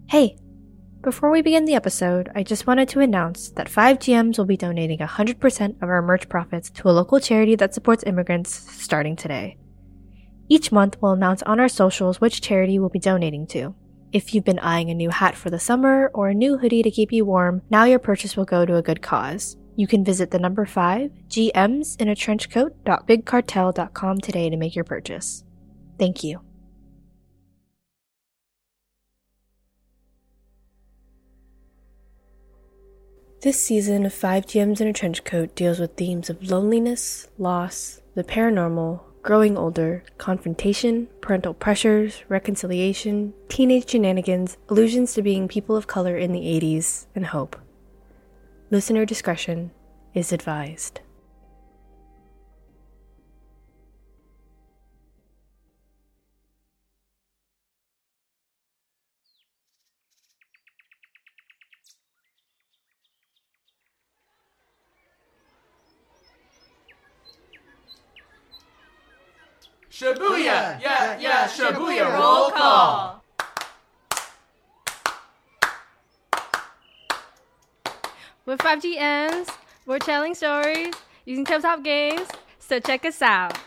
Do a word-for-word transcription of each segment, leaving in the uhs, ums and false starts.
Hey, before we begin the episode, I just wanted to announce that five G Ms will be donating one hundred percent of our merch profits to a local charity that supports immigrants starting today. Each month, we'll announce on our socials which charity we'll be donating to. If you've been eyeing a new hat for the summer or a new hoodie to keep you warm, now your purchase will go to a good cause. You can visit the number five G Ms in a trench coat dot big cartel dot com today to make your purchase. Thank you. This season of five G Ms in a Trench Coat deals with themes of loneliness, loss, the paranormal, growing older, confrontation, parental pressures, reconciliation, teenage shenanigans, allusions to being people of color in the eighties, and hope. Listener discretion is advised. Shibuya! Yeah, yeah, Shibuya roll call! We're five G Ms, we're telling stories, using tabletop games, so check us out.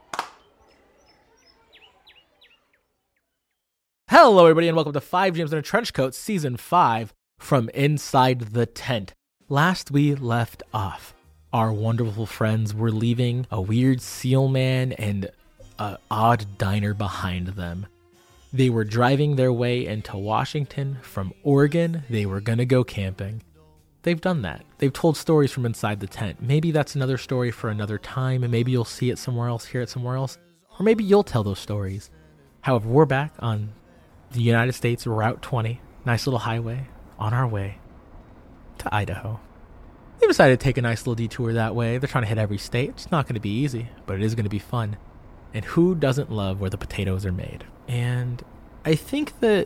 Hello everybody and welcome to five G Ms in a Trench Coat Season five from Inside the Tent. Last we left off, our wonderful friends were leaving a weird seal man and an odd diner behind them. They were driving their way into Washington from Oregon. They were gonna go camping. They've done that. They've told stories from inside the tent. Maybe that's another story for another time, and maybe you'll see it somewhere else, hear it somewhere else, or maybe you'll tell those stories. However, we're back on the United States Route twenty, nice little highway, on our way to Idaho. They decided to take a nice little detour that way. They're trying to hit every state. It's not going to be easy, but it is going to be fun. And who doesn't love where the potatoes are made? And I think that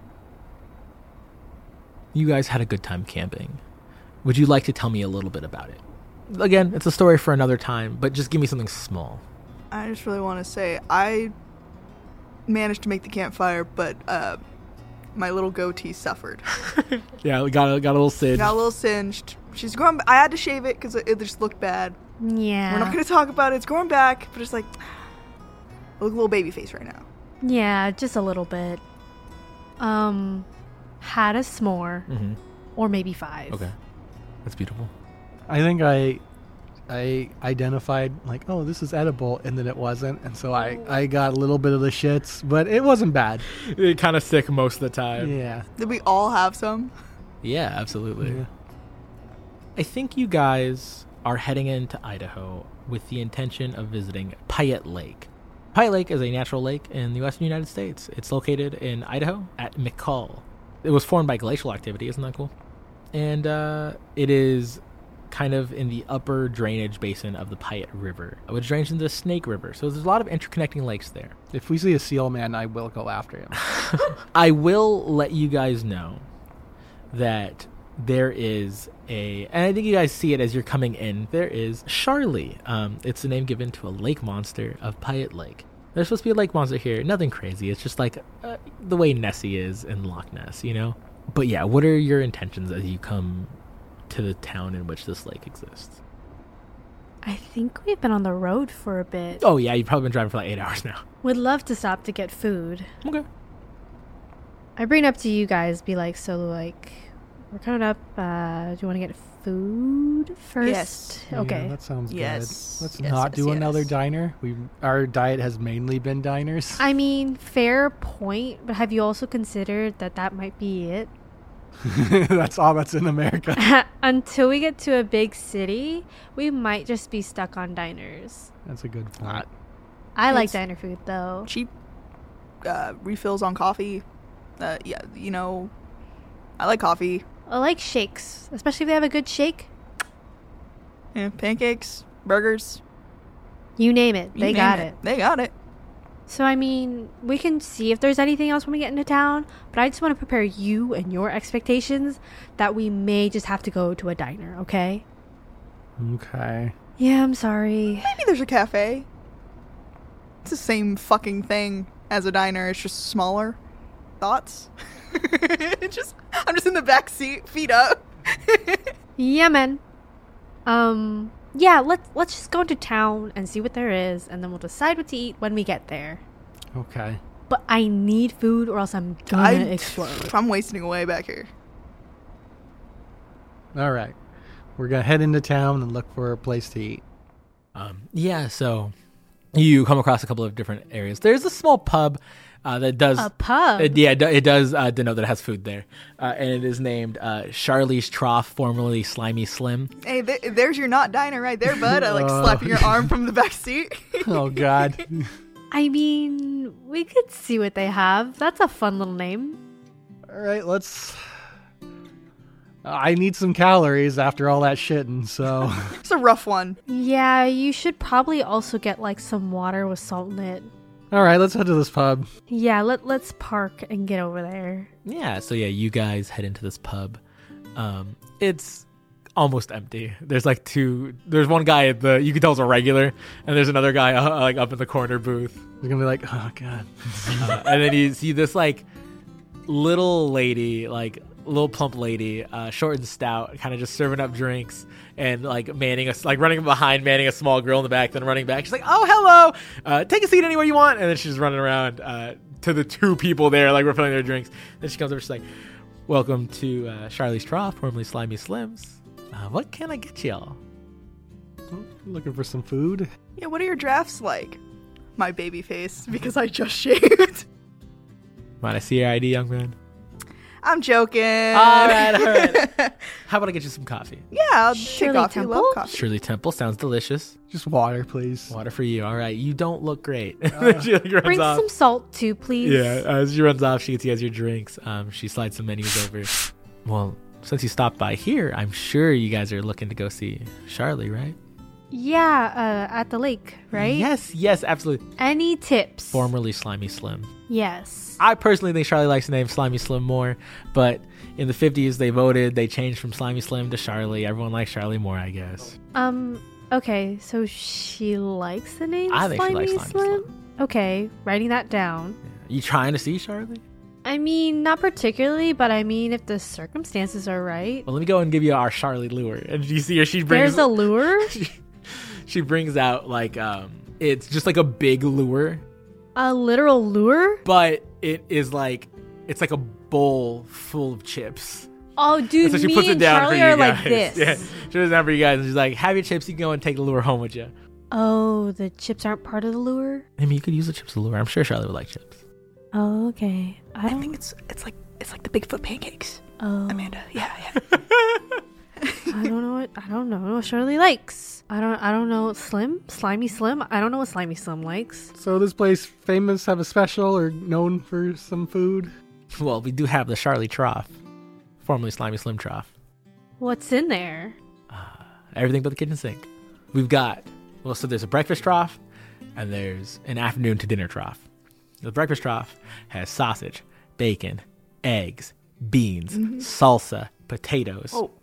you guys had a good time camping. Would you like to tell me a little bit about it? Again, it's a story for another time, but just give me something small. I just really want to say, I managed to make the campfire, but uh, my little goatee suffered. Yeah, we got, got a little singed. Got a little singed. She's growing. I had to shave it because it, it just looked bad. Yeah. We're not going to talk about it. It's growing back, but it's like, I look a little baby face right now. Yeah, just a little bit. Um, had a s'more, Mm-hmm. or maybe five. Okay, that's beautiful. I think I I identified like, oh, this is edible, and then it wasn't, and so I, I got a little bit of the shits, but it wasn't bad. It kind of sick most of the time. Yeah. Did we all have some? Yeah, absolutely. Yeah. I think you guys are heading into Idaho with the intention of visiting Piatt Lake. Piatt Lake is a natural lake in the western United States. It's located in Idaho at McCall. It was formed by glacial activity. Isn't that cool? And uh, it is kind of in the upper drainage basin of the Piatt River, which drains into the Snake River. So there's a lot of interconnecting lakes there. If we see a seal man, I will go after him. I will let you guys know that there is a, and I think you guys see it as you're coming in, there is Charlie. Um, it's the name given to a lake monster of Piatt Lake. There's supposed to be a lake monster here. Nothing crazy. It's just like uh, the way Nessie is in Loch Ness, you know? But yeah, what are your intentions as you come to the town in which this lake exists? I think we've been on the road for a bit. Oh yeah, you've probably been driving for like eight hours now. Would love to stop to get food. Okay. I bring it up to you guys, be like, so like, we're coming up, uh, do you want to get food first? Yes. Okay. Yeah, that sounds Yes. good. Let's Yes, not yes, do yes. another diner. We Our diet has mainly been diners. I mean, fair point, but have you also considered that that might be it? That's all that's in America. Until we get to a big city, we might just be stuck on diners. That's a good point. I like It's diner food, though. Cheap uh, refills on coffee. Uh, yeah, you know, I like coffee. I like shakes, especially if they have a good shake. Yeah, pancakes, burgers. You name it, you they name got it. They got it. So, I mean, we can see if there's anything else when we get into town, but I just want to prepare you and your expectations that we may just have to go to a diner, okay? Okay. Yeah, I'm sorry. Maybe there's a cafe. It's the same fucking thing as a diner. It's just smaller. Thoughts? just I'm just in the back seat, feet up. Yeah, man. Um, yeah, let's let's just go into town and see what there is, and then we'll decide what to eat when we get there. Okay. But I need food, or else I'm gonna I, explode. I'm wasting away back here. All right. We're going to head into town and look for a place to eat. Um, yeah, so you come across a couple of different areas. There's a small pub uh, that does... A pub? It, yeah, it, do- it does uh, denote that it has food there. Uh, and it is named uh, Charlie's Trough, formerly Slimy Slim. Hey, th- there's your not diner right there, bud. I like Oh. slapping your arm from the back seat. Oh, God. I mean, we could see what they have. That's a fun little name. All right, let's... I need some calories after all that shitting, so... It's a rough one. Yeah, you should probably also get like some water with salt in it. All right, let's head to this pub. Yeah, let let's park and get over there. Yeah, so yeah, you guys head into this pub. Um, it's almost empty. There's like two... There's one guy at the... You can tell it's a regular. And there's another guy uh, like up in the corner booth. They're going to be like, oh, God. Uh, and then you see this like little lady, like little plump lady, uh, short and stout, kind of just serving up drinks and like manning us, like running behind, manning a small girl in the back, then running back. She's like, "Oh, hello, uh, take a seat anywhere you want." And then she's running around uh, to the two people there, like refilling their drinks. Then she comes over, she's like, "Welcome to uh, Charlie's Trough, formerly Slimy Slims. Uh, what can I get y'all?" Looking for some food? Yeah, what are your drafts like? My baby face, because I just shaved. Might I see your I D, young man? I'm joking. All right, all right. How about I get you some coffee? Yeah, I'll Shirley take coffee. Temple? Love coffee. Shirley Temple sounds delicious. Just water, please. Water for you. All right, you don't look great. She like runs Bring off. some salt too, please. Yeah, as she runs off, she gets you guys your drinks. Um, she slides some menus over. Well, since you stopped by here, I'm sure you guys are looking to go see Charlie, right? Yeah, uh, at the lake, right? Yes, yes, absolutely. Any tips? Formerly Slimy Slim. Yes. I personally think Charlie likes the name Slimy Slim more, but in the fifties they voted, they changed from Slimy Slim to Charlie. Everyone likes Charlie more, I guess. Um, okay, so she likes the name I think she Slimy likes Slimy Slim? Slim. Okay, writing that down. You trying to see Charlie? I mean, not particularly, but I mean, if the circumstances are right. Well, let me go and give you our Charlie lure. And you see her, she brings... There's a lure? she, she brings out, like, um, it's just like a big lure. A literal lure? But it is like, it's like a bowl full of chips. Oh, dude, So she me puts it and down Charlie for you are guys. like this. Yeah, she puts it down for you guys, and she's like, "Have your chips. You can go and take the lure home with you." Oh, the chips aren't part of the lure? I mean, you could use the chips to lure. I'm sure Charlie would like chips. Oh, okay. I don't think it's it's like it's like the Bigfoot pancakes, Oh, Amanda. Yeah, yeah. I don't know what I don't know what Shirley likes. I don't I don't know Slim, Slimy Slim. I don't know what Slimy Slim likes. So this place famous, have a special, or known for some food? Well, we do have the Charlie Trough, formerly Slimy Slim Trough. What's in there? Everything but the kitchen sink. We've got, well, so there's a breakfast trough, and there's an afternoon to dinner trough. The breakfast trough has sausage, bacon, eggs, beans, salsa, potatoes, Oh.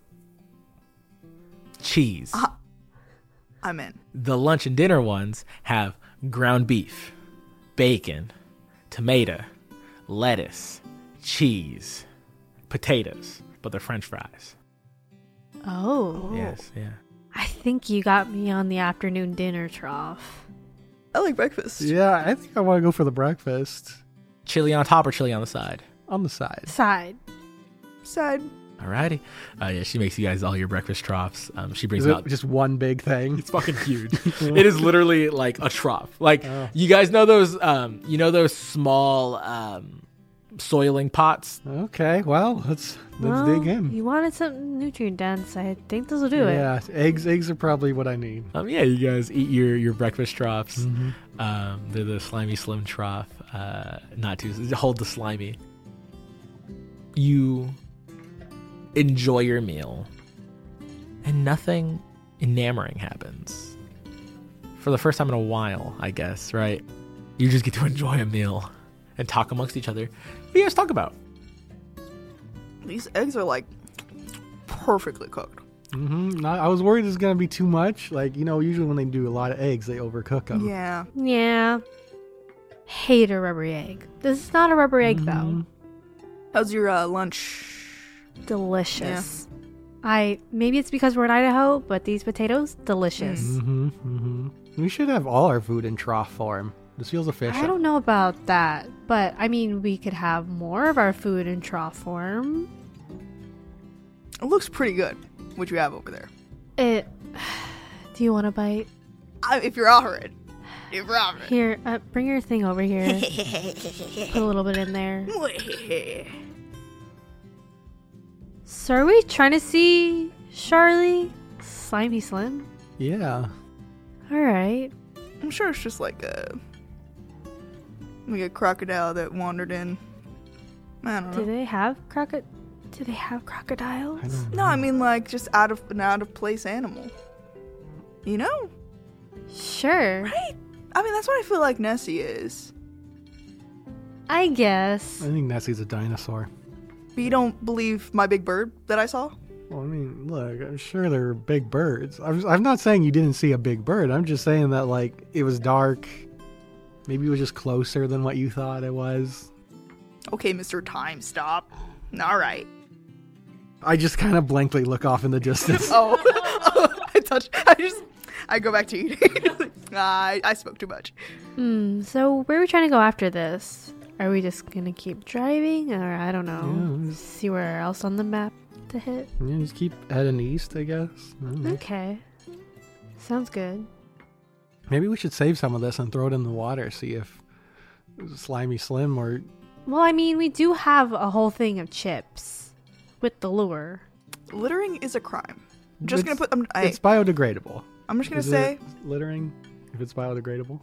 cheese. Uh, I'm in. The lunch and dinner ones have ground beef, bacon, tomato, lettuce, cheese, potatoes, but they're French fries. Oh. Yes, yeah. I think you got me on the afternoon dinner trough. I like breakfast. Yeah, I think I want to go for the breakfast. Chili on top or chili on the side? On the side. Side. Side. Alrighty. Uh, yeah, she makes you guys all your breakfast troughs. Um, she brings Is it out. just one big thing? It's fucking huge. It is literally like a trough. Like Oh. you guys know those, um, you know those small um, soiling pots. Okay, well, let's let's Well, dig in. You wanted something nutrient dense. I think this will do it. Yeah, eggs eggs are probably what I need. Um, yeah, you guys eat your your breakfast troughs. Mhm. Um, they're the slimy slim trough. Uh, not too hold the slimy. You enjoy your meal, and nothing enamoring happens. For the first time in a while, I guess, right? You just get to enjoy a meal and talk amongst each other. What do you guys talk about? These eggs are like perfectly cooked. Mm-hmm. I, I was worried it was gonna be too much. Like, you know, usually when they do a lot of eggs, they overcook them. Yeah. Yeah. Hate a rubbery egg. This is not a rubbery egg, though. How's your uh, lunch? Delicious. I maybe it's because we're in Idaho, but these potatoes, delicious. Mm-hmm, mm-hmm. We should have all our food in trough form. This feels efficient. I don't know about that, but I mean, we could have more of our food in trough form. It looks pretty good. What you have over there? It. Do you want a bite? I, if you're offered. If you're offered. Here, uh, bring your thing over here. Put a little bit in there. So are we trying to see Charlie? Slimy Slim? Yeah. Alright. I'm sure it's just like a like a crocodile that wandered in. I don't know. Do they have crocod? Do they have crocodiles? I don't know. No, I mean like just out of an out of place animal. You know? Sure. Right? I mean that's what I feel like Nessie is. I guess. I think Nessie's a dinosaur. But you don't believe my big bird that I saw? Well, I mean, look, I'm sure they're big birds. I'm, I'm not saying you didn't see a big bird. I'm just saying that, like, it was dark. Maybe it was just closer than what you thought it was. Okay, Mister Time Stop. All right. I just kind of blankly look off in the distance. Oh, oh I touch. I just. I go back to eating. I I spoke too much. Hmm. So where are we trying to go after this? Are we just gonna keep driving, or I don't know, Yeah, just- see where else on the map to hit? Yeah, just keep heading east, I guess. I don't know. Okay. Sounds good. Maybe we should save some of this and throw it in the water, see if Slimy Slim or... Well, I mean, we do have a whole thing of chips with the lure. Littering is a crime. I'm just It's- gonna put. I'm, I, It's biodegradable. I'm just gonna Is say. it littering if it's biodegradable?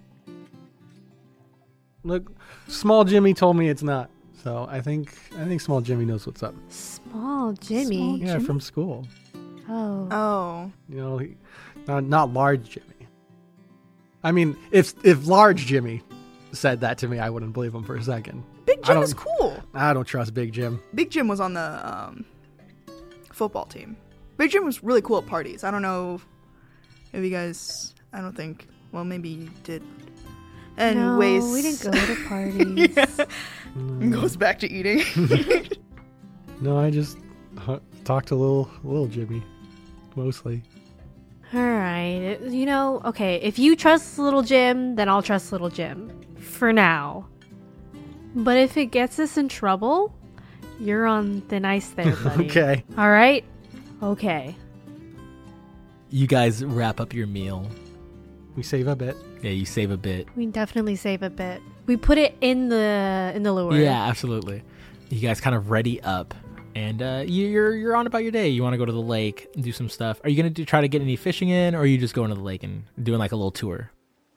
Look, Small Jimmy told me it's not. So I think I think Small Jimmy knows what's up. Small Jimmy. Small Yeah, Jimmy? from school. Oh. Oh. You know, he, not not large Jimmy. I mean, if if large Jimmy said that to me, I wouldn't believe him for a second. Big I Jim don't- is cool. I don't trust Big Jim. Big Jim was on the um, football team. Big Jim was really cool at parties. I don't know if you guys. I don't think. Well, maybe you did. Anyways, No, we didn't go to parties. Yeah. Mm. Goes back to eating. No, I just hu- talked to little little Jimmy, mostly. All right. You know, okay, if you trust Little Jim, then I'll trust Little Jim. For now. But if it gets us in trouble, you're on thin ice there, buddy. Okay. All right? Okay. You guys wrap up your meal. We save a bit. Yeah, you save a bit. We definitely save a bit. We put it in the in the lure. Yeah, absolutely. You guys kind of ready up, and uh, you- you're you're on about your day. You want to go to the lake and do some stuff. Are you gonna do, try to get any fishing in, or are you just going to the lake and doing like a little tour?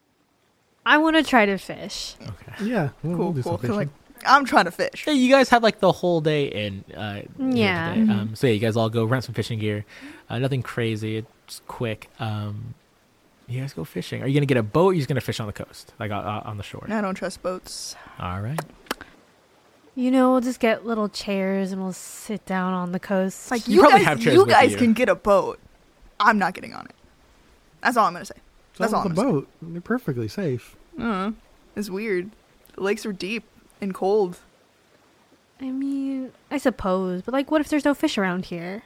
I want to try to fish. Okay. Yeah, we'll, we'll cool, do cool. some 'Cause, fishing. like, I'm trying to fish. Yeah, you guys have like the whole day in. Uh, Yeah. today. Um, so yeah, you guys all go rent some fishing gear. Uh, nothing crazy. It's quick. Um, you guys go fishing. Are you gonna get a boat? Or are you just gonna fish on the coast, like uh, on the shore? I don't trust boats. All right. You know, we'll just get little chairs and we'll sit down on the coast. Like You you, probably guys, have chairs you with guys you. can get a boat. I'm not getting on it. That's all I'm gonna say. That's So all I'm the gonna boat. They're perfectly safe. say. Uh, it's weird. The lakes are deep and cold. I mean, I suppose, but like, what if there's no fish around here?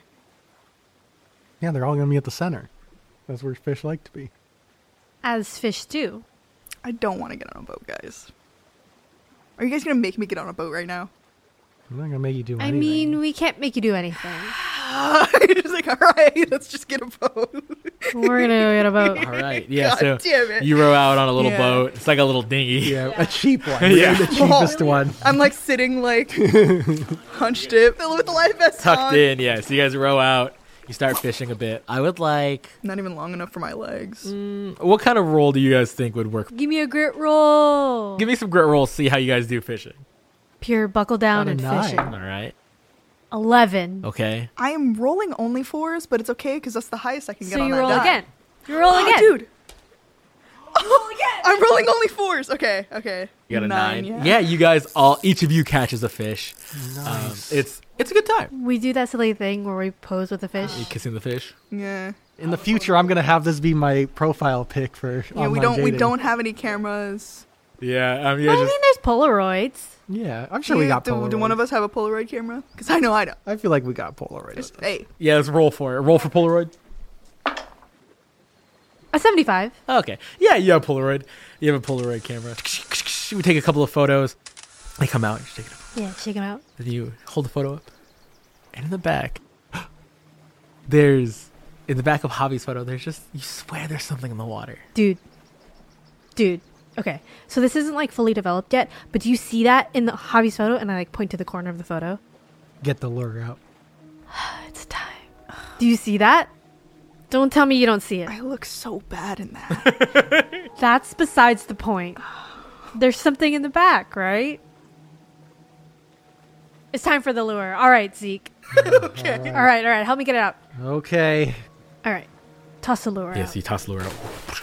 Yeah, they're all gonna be at the center. That's where fish like to be. As fish do. I don't want to get on a boat, guys. Are you guys gonna make me get on a boat right now? I'm not gonna make you do I anything. mean, we can't make you do anything. Just like, all right, let's just get a boat. We're gonna go get a boat. All right. Yeah. God so damn it. you row out on a little Yeah. boat. It's like a little dinghy. yeah, a cheap one. We're Yeah. getting the cheapest one. I'm like sitting like hunched it with the life vest Tucked on. in. Yeah. So you guys row out. You start fishing a bit. I would like. Not even long enough for my legs. Mm, what kind of roll do you guys think would work? Give me a grit roll. Give me some grit rolls. See how you guys do fishing. Pure buckle down Got a and nine. fishing. All right. Eleven. Okay. I am rolling only fours, but it's okay because that's the highest I can get So on you that roll die. again. You roll Oh, again. dude. Roll again. I'm rolling only fours. Okay, okay. You got a nine. yeah. Yeah. You guys all. Each of you catches a fish. Nice. Um, it's it's a good time. We do that silly thing where we pose with the fish. You kissing the fish. Yeah. In the future, I'm gonna have this be my profile pic for. Yeah, we online don't we dating. don't have any cameras. Yeah, I mean, I I mean, just there's Polaroids. Yeah, I'm sure we got do, Polaroid. do one of us have a Polaroid camera? Because I know I don't. I feel like we got Polaroid. Just, hey, yeah. Let's roll for it. Roll for Polaroid. A seventy-five. Okay. Yeah, you have Polaroid. You have a Polaroid camera. We take a couple of photos. They come out. You take it up. Yeah, shake them out. Then you hold the photo up. And in the back, there's, in the back of Javi's photo, there's just, you swear there's something in the water. Dude. Dude. Okay. So this isn't like fully developed yet, but do you see that in the Javi's photo? And I like point to the corner of the photo. Get the lure out. It's time. Do you see that? Don't tell me you don't see it. I look so bad in that. That's besides the point. There's something in the back, right? It's time for the lure. All right, Zeke. Okay. All right, all right. Help me get it out. Okay. All right. Toss the lure Yes, out. you toss the lure out.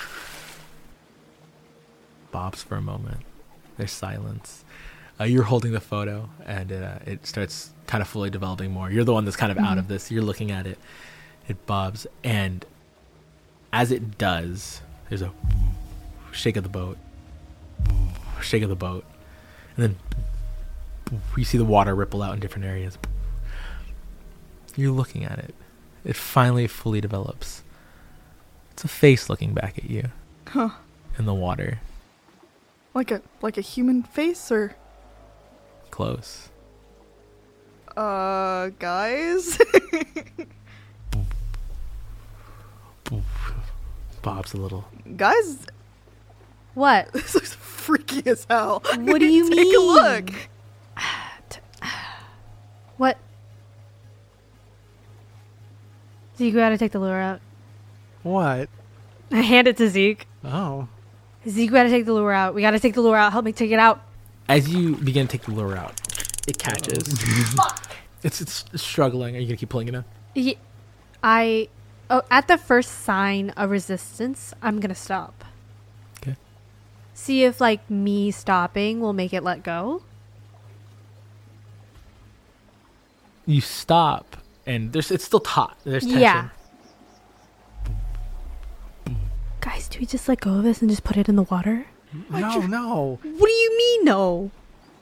Bobs for a moment. There's silence. Uh, you're holding the photo, and uh, it starts kind of fully developing more. You're the one that's kind of Mm-hmm. out of this. You're looking at it. It bobs, and as it does, there's a shake of the boat, shake of the boat, and then you see the water ripple out in different areas. You're looking at it. It finally fully develops. It's a face looking back at you Huh. in the water. Like a like a human face or Close. uh guys? Bob's a little. Guys, What? this looks freaky as hell. What do you Take mean? a look. What? Zeke, we gotta take the lure out. What? I hand it to Zeke. Oh. Zeke, we gotta take the lure out. We gotta take the lure out. Help me take it out. As you begin to take the lure out, it catches. it's it's struggling. Are you gonna keep pulling it in? Ye- I, oh, at the first sign of resistance, I'm gonna stop. Okay. See if like me stopping will make it let go. You stop, and there's it's still taut. There's tension. Yeah. Guys, do we just let go of this and just put it in the water? No, no. What do you mean, no?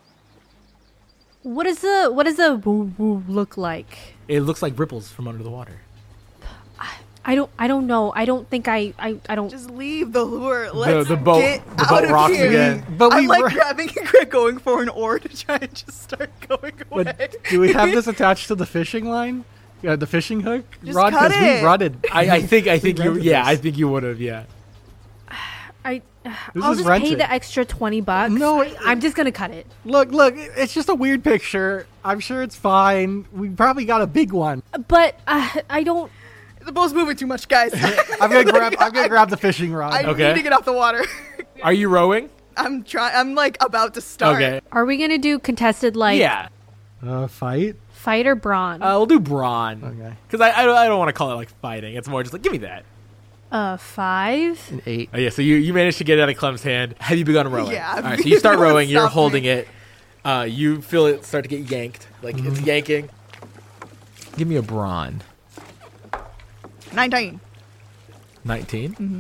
What is the what does the woo woo look like? It looks like ripples from under the water. I don't I don't know. I don't think I I, I don't. Just leave the lure. Let's the boat- get the out boat of rocks here. again. But I'm we like were- grabbing and going for an oar to try and just start going away. But do we have this attached to the fishing line? Yeah, the fishing hook? Just Rod, cut because we it. rutted. I, I think I think you rented yeah this. I think you would have yeah. I This I'll is just pay rented. the extra twenty bucks. No, I, I'm just gonna cut it. Look, look, it's just a weird picture. I'm sure it's fine. We probably got a big one. But uh, I don't. The boat's moving too much, guys. I'm gonna grab I'm gonna grab the fishing rod. I Okay. need to get off the water. Are you rowing? I'm trying. I'm like about to start. Okay. Are we gonna do contested like Yeah. Uh, fight? fight or brawn? Uh, we'll do brawn. Okay. Because I I don't, I don't want to call it like fighting. It's more just like give me that. Uh, five. An eight. Oh yeah. So you you managed to get it out of Clem's hand. Have you begun rowing? Yeah, All right. So you start no one rowing. You're stopped holding me. it. Uh, you feel it start to get yanked. Like it's yanking. Give me a brawn. Nineteen. nineteen. Mm-hmm.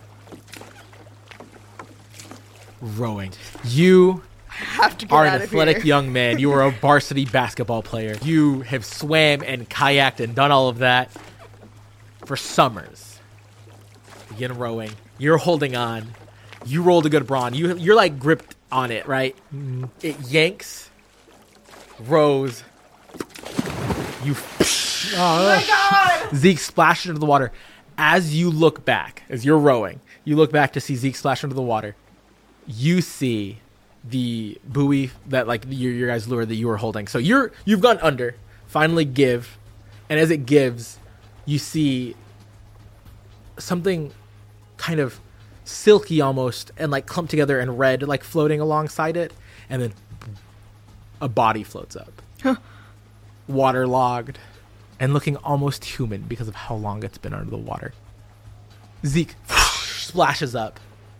Rowing. You Have to get are out an of athletic here. young man. You are a varsity basketball player. You have swam and kayaked and done all of that for summers. Begin rowing. You're holding on. You rolled a good brawn. You you're like gripped on it, right? It yanks, rows. You Oh, Zeke splashed into the water. As you look back, as you're rowing, you look back to see Zeke splash into the water. You see the buoy that like your, your guys' lure that you were holding. So you're you've gone under, finally give, and as it gives, you see something kind of silky almost and like clumped together and red like floating alongside it, and then a body floats up. Waterlogged and looking almost human because of how long it's been under the water. Zeke splashes up.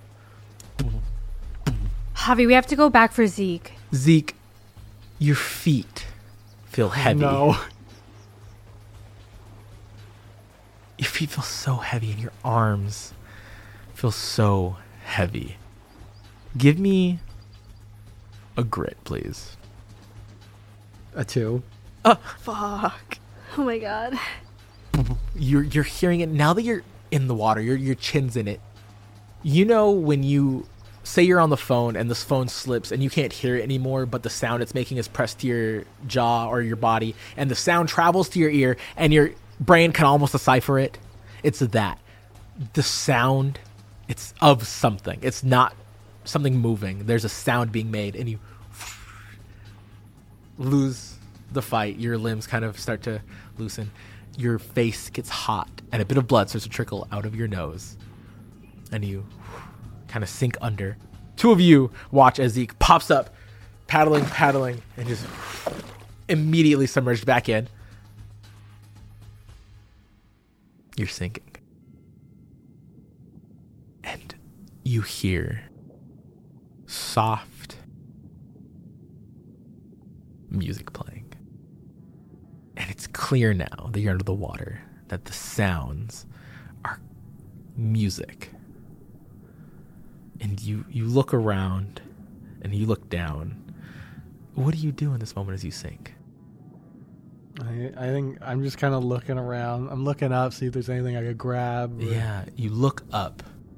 Javi, we have to go back for Zeke. Zeke, your feet feel heavy. no. Your feet feel so heavy and your arms feel so heavy. Give me a grit, please. A two. Fuck. Oh my god. You're you're hearing it now that you're in the water. Your your chin's in it. You know when you say you're on the phone and this phone slips and you can't hear it anymore, but the sound it's making is pressed to your jaw or your body, and the sound travels to your ear and your brain can almost decipher it. It's that. The sound, it's of something. It's not something moving. There's a sound being made, and you lose the fight. Your limbs kind of start to loosen. Your face gets hot, and a bit of blood starts to trickle out of your nose. And you kind of sink under. Two of you watch as Zeke pops up, paddling, paddling, and just immediately submerged back in. You're sinking. And you hear soft music playing. And it's clear now that you're under the water that the sounds are music. And you, you look around and you look down. What do you do in this moment as you sink? I, I think I'm just kind of looking around. I'm looking up, see if there's anything I could grab. Or... Yeah, you look up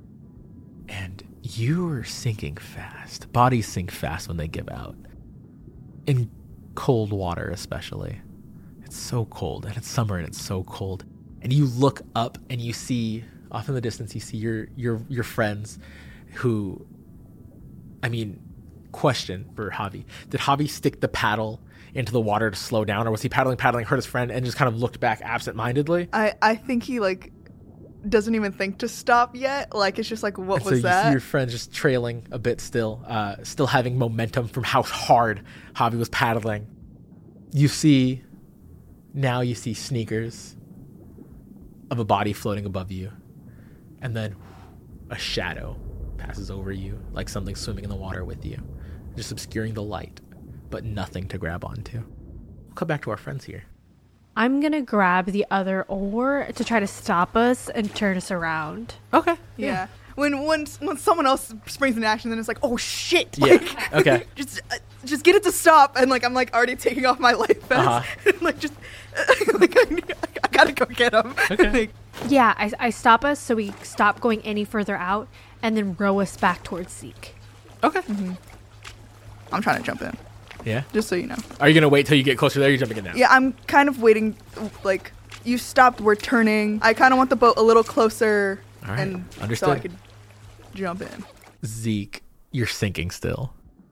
and you're sinking fast. Bodies sink fast when they give out. In cold water especially. It's so cold, and it's summer and it's so cold. And you look up and you see, off in the distance, you see your your your friends who, I mean, question for Javi. Did Javi stick the paddle into the water to slow down, or was he paddling, paddling, hurt his friend, and just kind of looked back absent-mindedly? I, I think he, like, doesn't even think to stop yet. Like, it's just like, what and was so you that? see your friend just trailing a bit still, uh, still having momentum from how hard Javi was paddling. You see, now you see sneakers of a body floating above you, and then a shadow passes over you like something swimming in the water with you, just obscuring the light, but nothing to grab onto. We'll come back to our friends here. I'm gonna grab the other oar to try to stop us and turn us around. Okay. Yeah. yeah. When when when someone else springs into action, then it's like, oh shit! Yeah. Like, Okay. just uh, just get it to stop, and like I'm like already taking off my life vest, Uh-huh. like just like I, I gotta go get him. Okay. Like, Yeah, I, I stop us so we stop going any further out, and then row us back towards Zeke. Okay. mm-hmm. I'm trying to jump in, Yeah. just so you know. Are you gonna wait till you get closer there? Or you're jumping in now. Yeah, I'm kind of waiting. Like you stopped, we're turning. I kind of want the boat a little closer, All right. and Understood. so I could jump in. Zeke, you're sinking still.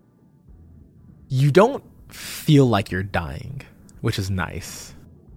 You don't feel like you're dying, which is nice.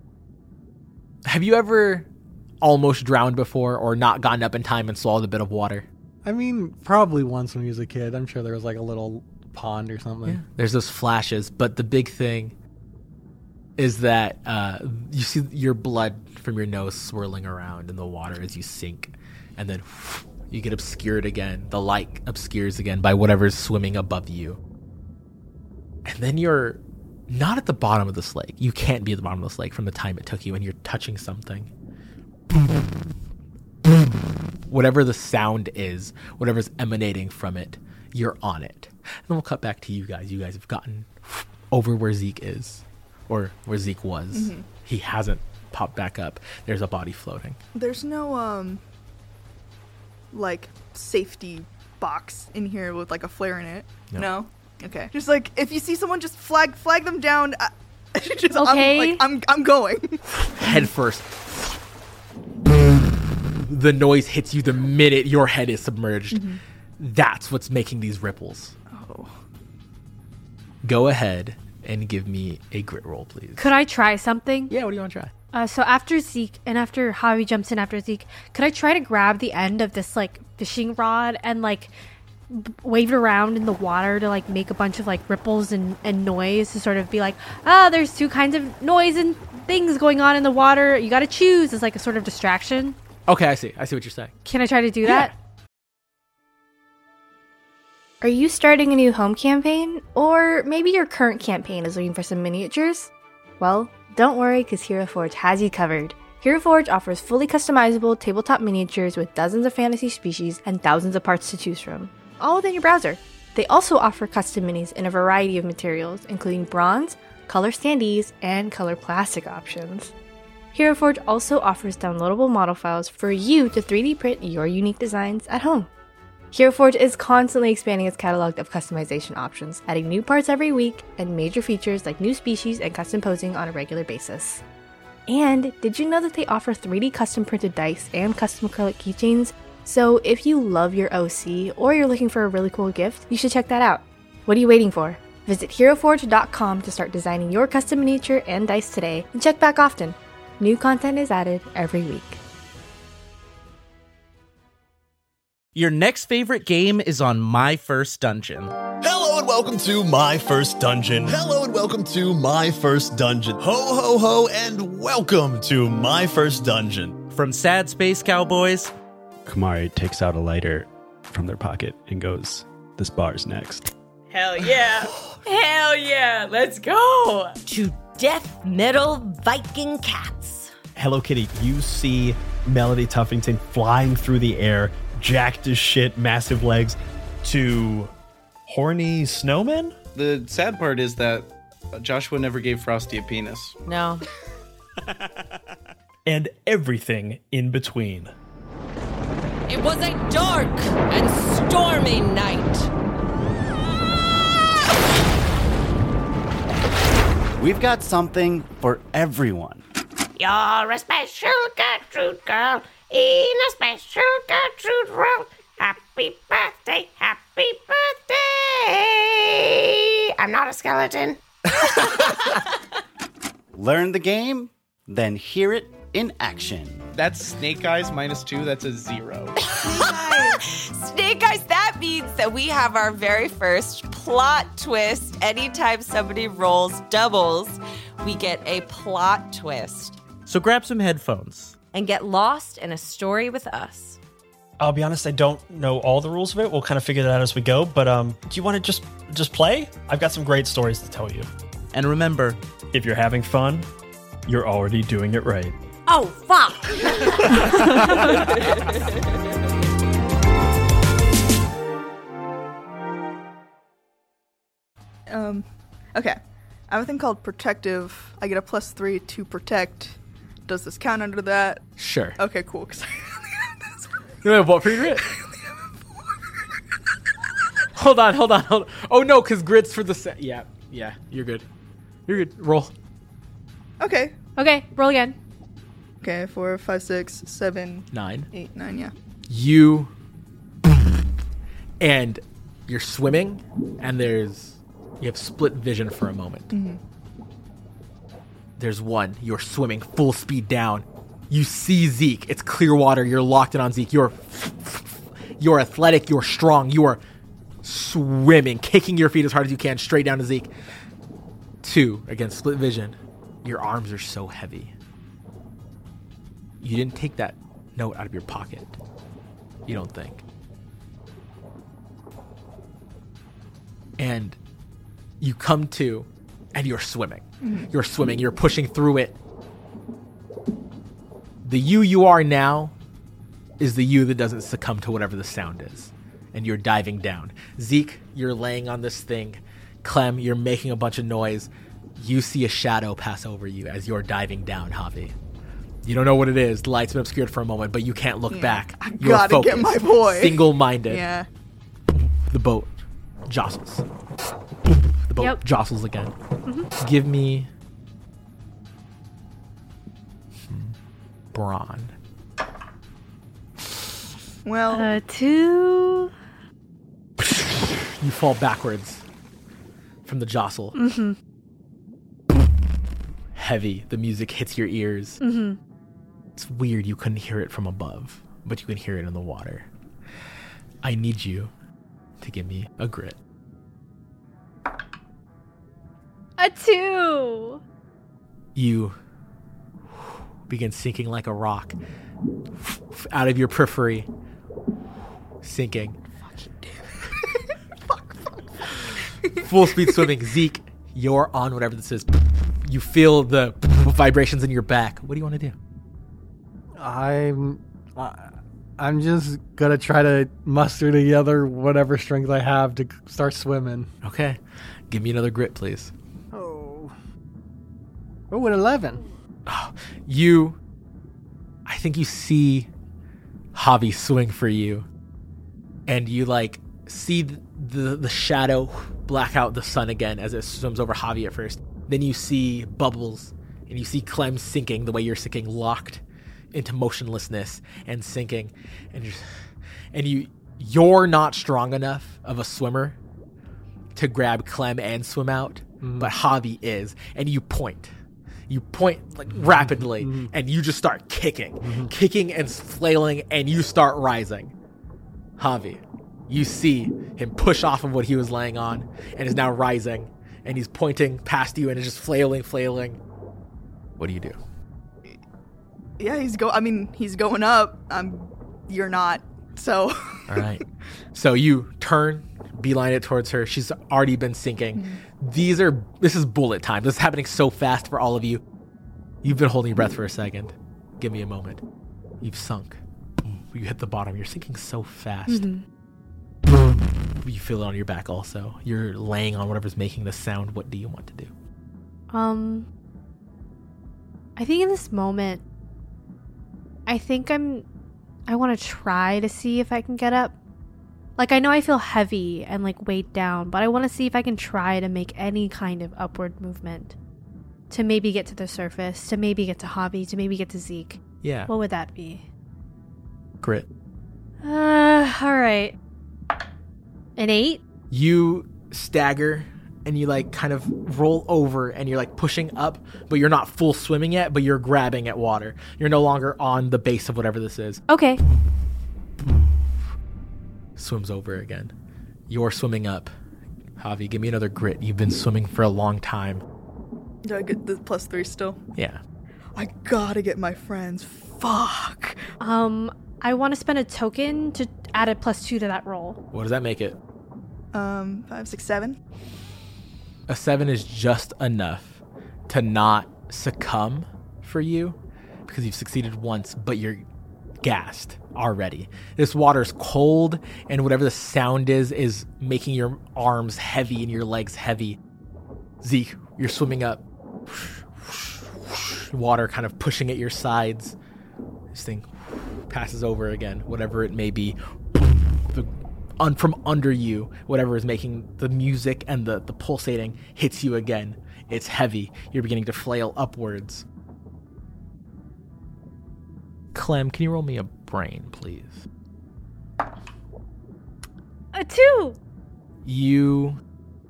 Have you ever almost drowned before, or not gotten up in time and swallowed a bit of water? I mean, probably once when he was a kid. I'm sure there was like a little pond or something. Yeah. There's those flashes, but the big thing is that uh, you see your blood from your nose swirling around in the water as you sink, and then you get obscured again. The light obscures again by whatever's swimming above you. And then you're not at the bottom of this lake. You can't be at the bottom of this lake from the time it took you, and you're touching something. Whatever the sound is, whatever's emanating from it, you're on it. And then we'll cut back to you guys. You guys have gotten over where Zeke is, or where Zeke was. Mm-hmm. He hasn't popped back up. There's a body floating. There's no um like safety box in here with like a flare in it. No. No. Okay. Just like if you see someone, just flag flag them down. I, just, Okay. I'm, like, I'm I'm going. Head first. The noise hits you the minute your head is submerged. Mm-hmm. That's what's making these ripples. Oh. Go ahead and give me a grit roll, please. Could I try something? Yeah, what do you want to try? Uh, so after Zeke and after Javi jumps in after Zeke, could I try to grab the end of this like fishing rod and like b- wave it around in the water to like make a bunch of like ripples and, and noise to sort of be like, ah, there's two kinds of noise and things going on in the water. You got to choose as like a sort of distraction. Okay, I see. I see what you're saying. Can I try to do that? Are you starting a new home campaign? Or maybe your current campaign is looking for some miniatures? Well, don't worry, because Hero Forge has you covered. Hero Forge offers fully customizable tabletop miniatures with dozens of fantasy species and thousands of parts to choose from, all within your browser. They also offer custom minis in a variety of materials, including bronze, color standees, and color plastic options. Hero Forge also offers downloadable model files for you to three D print your unique designs at home. Hero Forge is constantly expanding its catalog of customization options, adding new parts every week and major features like new species and custom posing on a regular basis. And did you know that they offer three D custom printed dice and custom acrylic keychains? So if you love your O C or you're looking for a really cool gift, you should check that out. What are you waiting for? Visit hero forge dot com to start designing your custom miniature and dice today, and check back often. New content is added every week. Your next favorite game is on My First Dungeon. Hello and welcome to My First Dungeon. Hello and welcome to My First Dungeon. Ho, ho, ho, and welcome to My First Dungeon. From sad space cowboys. Kumari takes out a lighter from their pocket and goes, "This bar's next." Hell yeah. Hell yeah. Let's go. To death metal Viking cats. Hello Kitty, you see Melody Tuffington flying through the air, jacked as shit, massive legs, to horny snowmen? The sad part is that Joshua never gave Frosty a penis. No. And everything in between. It was a dark and stormy night. We've got something for everyone. You're a special Gertrude girl in a special Gertrude world. Happy birthday, happy birthday. I'm not a skeleton. Learn the game, then hear it in action. That's Snake Eyes minus two. That's a zero. Snake Eyes, that means that we have our very first plot twist. Anytime somebody rolls doubles, we get a plot twist. So grab some headphones. And get lost in a story with us. I'll be honest, I don't know all the rules of it. We'll kind of figure that out as we go. But um, do you want to just just play? I've got some great stories to tell you. And remember, if you're having fun, you're already doing it right. Oh, fuck! um, okay. I have a thing called protective. I get a plus three to protect. Does this count under that? Sure. Okay, cool. Cause I only have this one. You have what for your grit? Hold on, hold on, hold on. Oh no, because grit's for the set. Yeah, yeah, you're good. You're good. Roll. Okay. Okay, roll again. Okay, four, five, six, seven, nine, eight, nine. Yeah. You and you're swimming, and there's you have split vision for a moment. Mm-hmm. There's one. You're swimming full speed down. You see Zeke. It's clear water. You're locked in on Zeke. You're you're athletic. You're strong. You are swimming, kicking your feet as hard as you can, straight down to Zeke. Two, again, split vision. Your arms are so heavy. You didn't take that note out of your pocket. You don't think. And you come to, and you're swimming. Mm-hmm. You're swimming. You're pushing through it. The you you are now is the you that doesn't succumb to whatever the sound is. And you're diving down. Zeke, you're laying on this thing. Clem, you're making a bunch of noise. You see a shadow pass over you as you're diving down, Javi. You don't know what it is. The light's been obscured for a moment, but you can't look yeah. back. I You're gotta focused, get my boy. Single-minded. Yeah. The boat jostles. The boat yep. jostles again. Mm-hmm. Give me brawn. Well, uh, two. You fall backwards from the jostle. Mm-hmm. Heavy. The music hits your ears. Mm-hmm. It's weird you couldn't hear it from above, but you can hear it in the water. I need you to give me a grit. A two. You begin sinking like a rock out of your periphery. Sinking. Fucking damn it. fuck, fuck, fuck. Full speed swimming. Zeke, you're on whatever this is. You feel the vibrations in your back. What do you want to do? I'm... Uh, I'm just gonna try to muster together whatever strength I have to start swimming. Okay. Give me another grit, please. Oh. Oh, an eleven. Oh, you, I think you see Javi swing for you. And you, like, see the, the, the shadow black out the sun again as it swims over Javi at first. Then you see Bubbles, and you see Clem sinking the way you're sinking, locked into motionlessness and sinking. And you're, and you, you're not strong enough of a swimmer to grab Clem and swim out, mm. but Javi is. And you point. You point like rapidly, mm-hmm. and you just start kicking, mm-hmm. kicking and flailing, and you start rising. Javi, you see him push off of what he was laying on and is now rising, and he's pointing past you and is just flailing, flailing. What do you do? Yeah, he's go. I mean, he's going up. Um, you're not. So. All right. So you turn, beeline it towards her. She's already been sinking. Mm-hmm. These are. This is bullet time. This is happening so fast for all of you. You've been holding your breath for a second. Give me a moment. You've sunk. You hit the bottom. You're sinking so fast. Mm-hmm. You feel it on your back also. You're laying on whatever's making the sound. What do you want to do? Um, I think in this moment, I think I'm, I want to try to see if I can get up. Like, I know I feel heavy and like weighed down, but I want to see if I can try to make any kind of upward movement to maybe get to the surface, to maybe get to Javi, to maybe get to Zeke. Yeah. What would that be? Grit. Uh, all right. An eight? You stagger and you like kind of roll over and you're like pushing up, but you're not full swimming yet, but you're grabbing at water. You're no longer on the base of whatever this is. Okay. Swims over again. You're swimming up. Javi, give me another grit. You've been swimming for a long time. Do I get the plus three still? Yeah. I gotta get my friends. Fuck. Um, I want to spend a token to add a plus two to that roll. What does that make it? Um, five, six, seven. A seven is just enough to not succumb for you because you've succeeded once, but you're gassed already. This water's cold, and whatever the sound is, is making your arms heavy and your legs heavy. Zeke, you're swimming up. Water kind of pushing at your sides. This thing passes over again, whatever it may be. The, un, from under you, whatever is making the music and the, the pulsating hits you again. It's heavy. You're beginning to flail upwards. Clem, can you roll me a brain, please? A two! You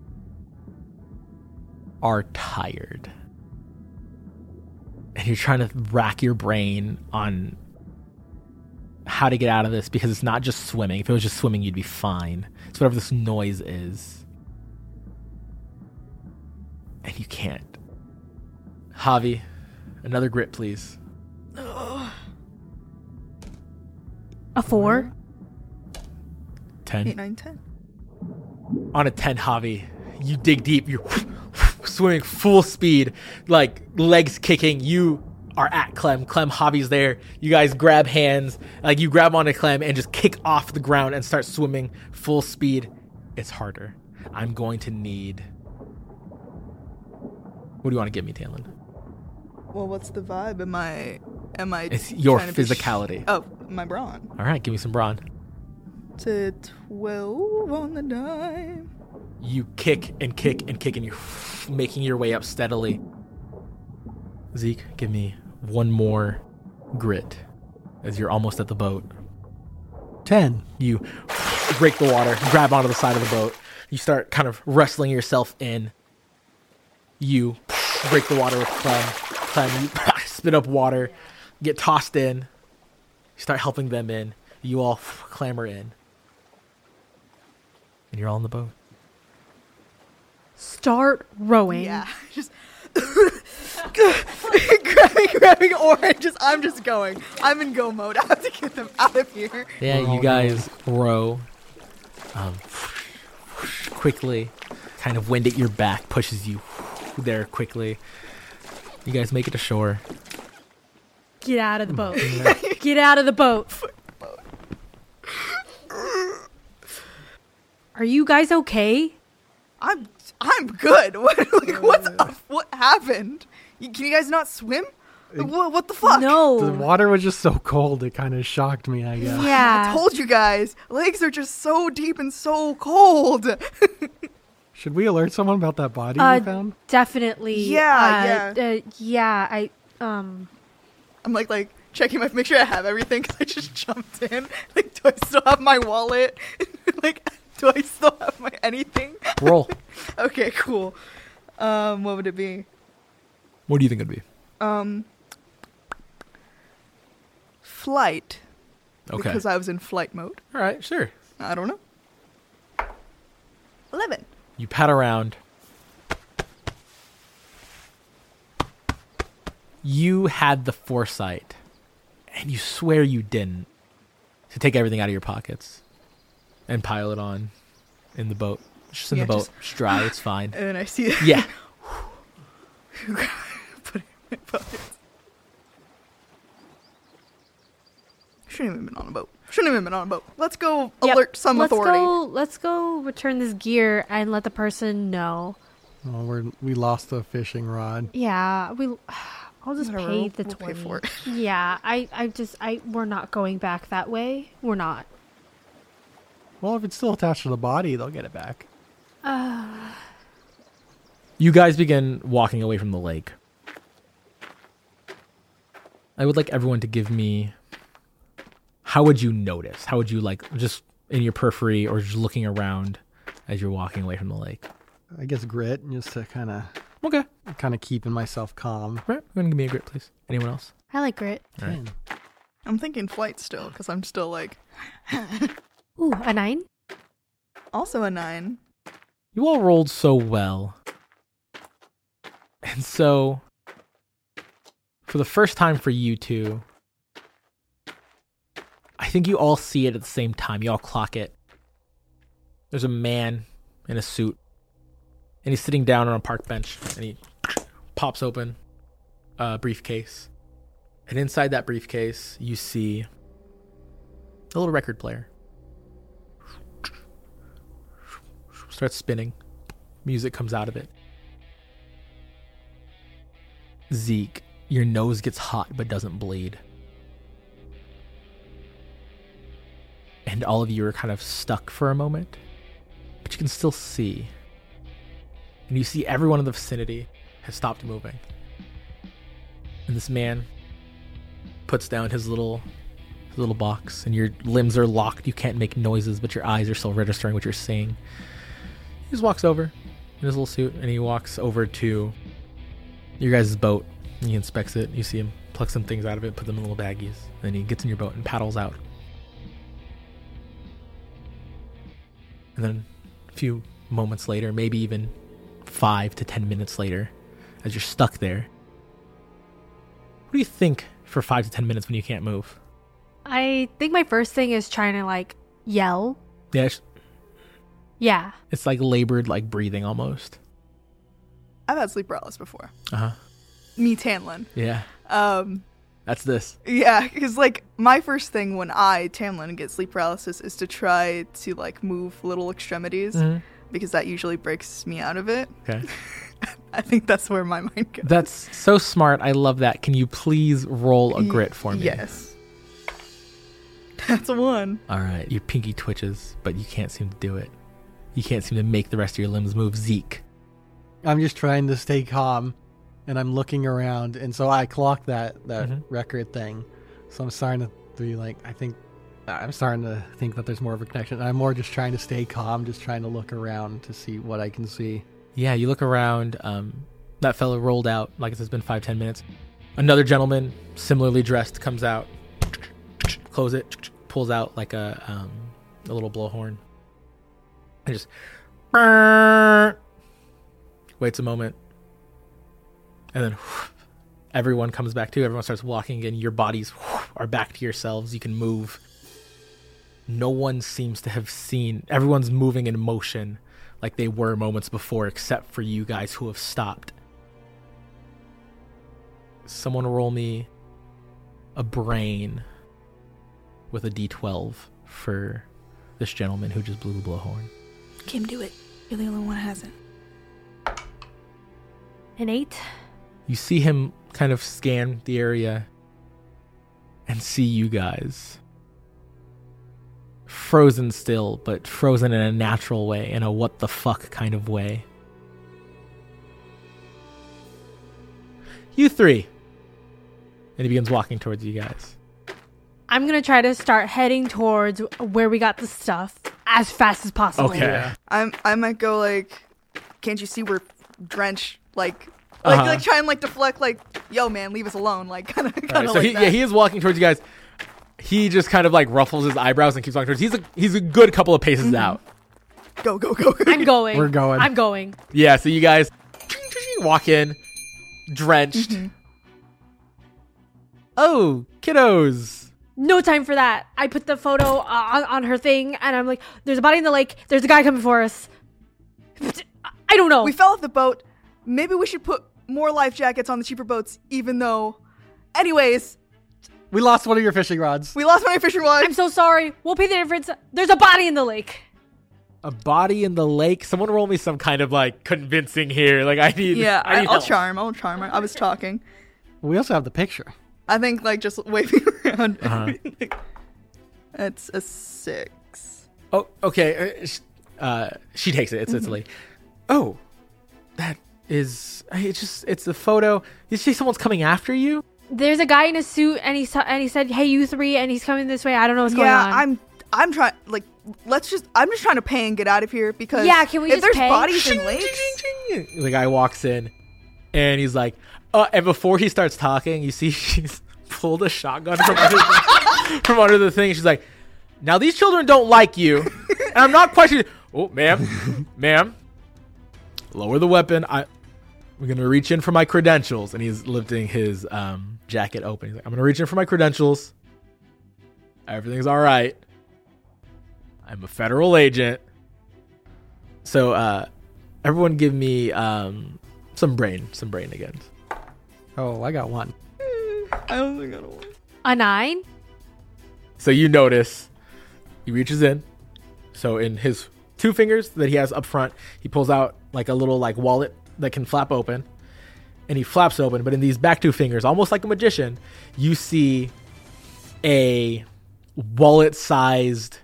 are tired. And you're trying to rack your brain on how to get out of this because it's not just swimming. If it was just swimming, you'd be fine. It's whatever this noise is. And you can't. Javi, another grit, please. A four? Ten? Eight, nine, ten. On a ten, Javi, you dig deep. You're swimming full speed, like legs kicking. You are at Clem. Clem, Javi's there. You guys grab hands. Like you grab onto Clem and just kick off the ground and start swimming full speed. It's harder. I'm going to need... What do you want to give me, Talon? Well, what's the vibe? Am I... Am I... It's your trying to be sh- physicality. oh, my brawn. All right, give me some brawn. To twelve on the dime. You kick and kick and kick and you're making your way up steadily. Zeke, give me one more grit as you're almost at the boat. Ten. You break the water, grab onto the side of the boat. You start kind of wrestling yourself in. You break the water with Clem. Clem, you spit up water, get tossed in. You start helping them in. You all clamber in. And you're all in the boat. Start rowing. Yeah, just grabbing, grabbing orange. Just, I'm just going. I'm in go mode. I have to get them out of here. Yeah, you guys row um, quickly. Kind of wind at your back pushes you there quickly. You guys make it to shore. Get out of the boat. Get out of the boat. Are you guys okay? I'm I'm good. What like, what's up? What happened? You, can you guys not swim? Like, what, what the fuck? No. The water was just so cold, it kind of shocked me, I guess. Yeah. I told you guys, legs are just so deep and so cold. Should we alert someone about that body Uh, we found? Definitely. Yeah, uh, yeah. Uh, yeah, I, um... I'm like, like, checking my, make sure I have everything, because I just jumped in. Like, do I still have my wallet? Like, do I still have my anything? Roll. Okay, cool. Um, what would it be? What do you think it'd be? Um, flight. Okay. Because I was in flight mode. All right, sure. I don't know. eleven. You pat around. You had the foresight, and you swear you didn't, to take everything out of your pockets and pile it on in the boat. It's just in Yeah, the boat. just- It's dry. It's fine. And then I see it. Yeah. Put it in my pocket. Shouldn't have been on a boat. Shouldn't have been on a boat. Let's go Yep. alert some let's authority. Go, let's go return this gear and let the person know. Oh, we're, we lost the fishing rod. Yeah, we... I'll just Whatever, pay we'll- the we'll pay twenty. for it. Yeah, I, I just, I, we're not going back that way. We're not. Well, if it's still attached to the body, they'll get it back. Uh, You guys begin walking away from the lake. I would like everyone to give me... How would you notice? How would you, like, just in your periphery or just looking around as you're walking away from the lake? I guess grit, just to kind of... Okay. Kind of keeping myself calm. Right. Go ahead and give me a grit, please. Anyone else? I like grit. All right. I'm thinking flight still, because I'm still like... Ooh, a nine? Also a nine. You all rolled so well. And so, for the first time for you two, I think you all see it at the same time. You all clock it. There's a man in a suit, and he's sitting down on a park bench, and he pops open a briefcase. And inside that briefcase, you see a little record player. Starts spinning. Music comes out of it. Zeke, your nose gets hot but doesn't bleed. And all of you are kind of stuck for a moment, but you can still see. And you see everyone in the vicinity has stopped moving. And this man puts down his little his little box, and your limbs are locked. You can't make noises, but your eyes are still registering what you're seeing. He just walks over in his little suit, and he walks over to your guys' boat, and he inspects it. You see him pluck some things out of it, put them in little baggies. Then he gets in your boat and paddles out. And then a few moments later, maybe even five to ten minutes later, as you're stuck there, what do you think for five to ten minutes when you can't move? I think my first thing is trying to, like, yell. Yeah, it's, Yeah. it's like labored, like breathing almost. I've had sleep paralysis before. Uh-huh. Me, Tanlin. Yeah. Um, That's this. yeah, because, like, my first thing when I, Tanlin, get sleep paralysis is to try to, like, move little extremities, Mhm. because that usually breaks me out of it. Okay. I think that's where my mind goes. That's so smart. I love that. Can you please roll a grit for me? Yes. That's a one. All right. Your pinky twitches, but you can't seem to do it. You can't seem to make the rest of your limbs move. Zeke. I'm just trying to stay calm, and I'm looking around, and so I clocked that that Mhm. record thing. So I'm starting to be like, I think I'm starting to think that there's more of a connection. I'm more just trying to stay calm, just trying to look around to see what I can see. Yeah, you look around. Um, that fellow rolled out. Like it's been five, ten minutes. Another gentleman, similarly dressed, comes out. Close it. Pulls out like a um, a little blowhorn. And just waits a moment. And then everyone comes back too. Everyone starts walking again. Your bodies are back to yourselves. You can move. No one seems to have seen. Everyone's moving in motion like they were moments before, except for you guys who have stopped. Someone roll me a brain with a d twelve for this gentleman who just blew the blowhorn. Kim, do it. You're the only one who hasn't. An eight. You see him kind of scan the area and see you guys. Frozen still, but frozen in a natural way, in a what the fuck kind of way. You three. And he begins walking towards you guys. I'm going to try to start heading towards where we got the stuff as fast as possible. Okay. I'm, I might go like, can't you see we're drenched? Like, like, Uh-huh. like try and like deflect, like, yo, man, leave us alone. Like, kind of, kind of Alright, so like he, that. yeah, he is walking towards you guys. He just kind of like ruffles his eyebrows and keeps walking towards. He's a he's a good couple of paces out. Go, go, go. I'm going. We're going. I'm going. Yeah, so you guys walk in, drenched. Mm-hmm. Oh, kiddos. No time for that. I put the photo uh, on, on her thing, and I'm like, there's a body in the lake. There's a guy coming for us. I don't know. We fell off the boat. Maybe we should put more life jackets on the cheaper boats, even though... Anyways, We lost one of your fishing rods. we lost my fishing rod. I'm so sorry. We'll pay the difference. There's a body in the lake. A body in the lake. Someone roll me some kind of like convincing here. Like I need. Yeah, I I, need I'll help. charm. I'll charm. I was talking. We also have the picture. I think, like, just waving around. Uh-huh. It's a six. Oh, okay. Uh, sh- Uh, she takes it. It's Mm-hmm. it's a lady. Oh, that is. It's just. It's a photo. You see, someone's coming after you. There's a guy in a suit, and he saw, and he said, "Hey, you three," and he's coming this way. I don't know what's Yeah, going on. I'm. I'm trying. Like, let's just. I'm just trying to pay and get out of here because. Yeah, can we if just there's pay? bodies Ching, in lakes. The guy walks in, and he's like, uh, and before he starts talking, you see she's pulled a shotgun from under the, from under the thing. She's like, "Now these children don't like you, and I'm not questioning." Oh, ma'am, ma'am, lower the weapon. I, we're gonna reach in for my credentials, and he's lifting his um jacket open. He's like, "I'm gonna reach in for my credentials. Everything's all right. I'm a federal agent." So, uh, everyone give me um some brain, some brain again. Oh, I got one. I don't think I don't. A nine. So you notice he reaches in. So in his two fingers that he has up front, he pulls out like a little like wallet that can flap open, and he flaps open. But in these back two fingers, almost like a magician, you see a wallet-sized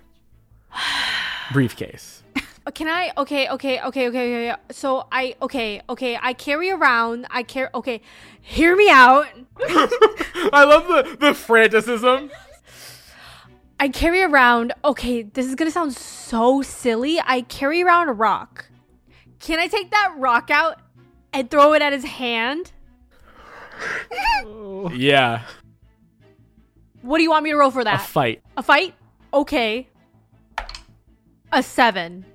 briefcase. Uh, Can I? Okay, okay, okay, okay, okay. So I, okay, okay. I carry around. I carry. Okay, hear me out. I love the the franticism. I carry around. Okay, this is gonna sound so silly. I carry around a rock. Can I take that rock out and throw it at his hand? Yeah, What do you want me to roll for a that? fight. A fight? Okay. A seven.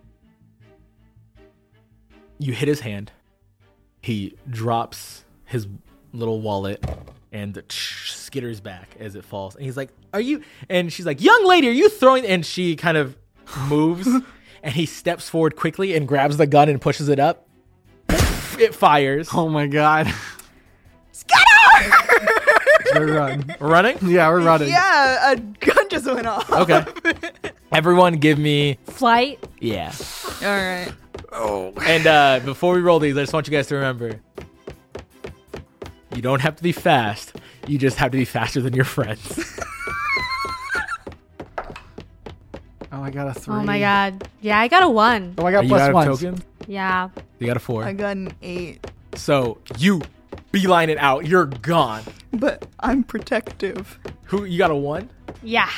You hit his hand. He drops his little wallet and skitters back as it falls. And he's like, "Are you?" And she's like, "Young lady, are you throwing?" And she kind of moves, and he steps forward quickly and grabs the gun and pushes it up. It fires. Oh my god. We're run. We're running? Yeah, we're running. Yeah, a gun just went off. Okay. Everyone give me... Flight. Yeah. All right. Oh. And uh, before we roll these, I just want you guys to remember, you don't have to be fast. You just have to be faster than your friends. Oh, I got a three. Oh my god. Yeah, I got a one. Oh, I got Are you plus out of one. tokens? Yeah. You got a four. I got an eight, So you beeline it out. You're gone. but I'm protective. Who you got a one? Yeah.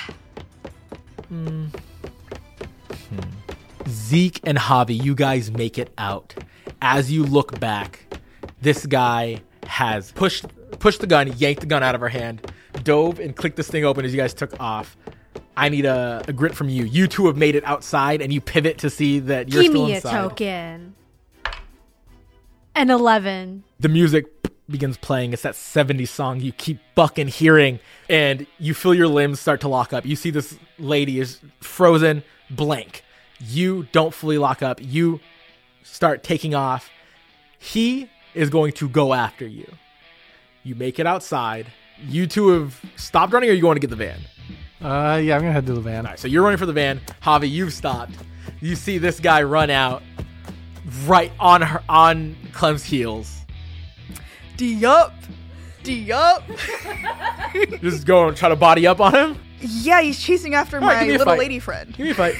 Zeke and Javi, you guys make it out. As you look back, this guy has pushed pushed the gun, yanked the gun out of her hand, dove and clicked this thing open as you guys took off. I need a, a grit from you. You two have made it outside, and you pivot to see that you're Give still me inside. a token. An eleven. The music begins playing. It's that seventies song you keep fucking hearing, and you feel your limbs start to lock up. You see this lady is frozen blank. You don't fully lock up. You start taking off. He is going to go after you. You make it outside. You two have stopped running, or are you going to get the van? Uh, yeah, I'm gonna head to the van. All right, so you're running for the van. Javi, you've stopped. You see this guy run out right on her on Clem's heels. D up. D up. Just go and try to body up on him? Yeah, he's chasing after All right, my give me a little fight. lady friend. Give me a fight.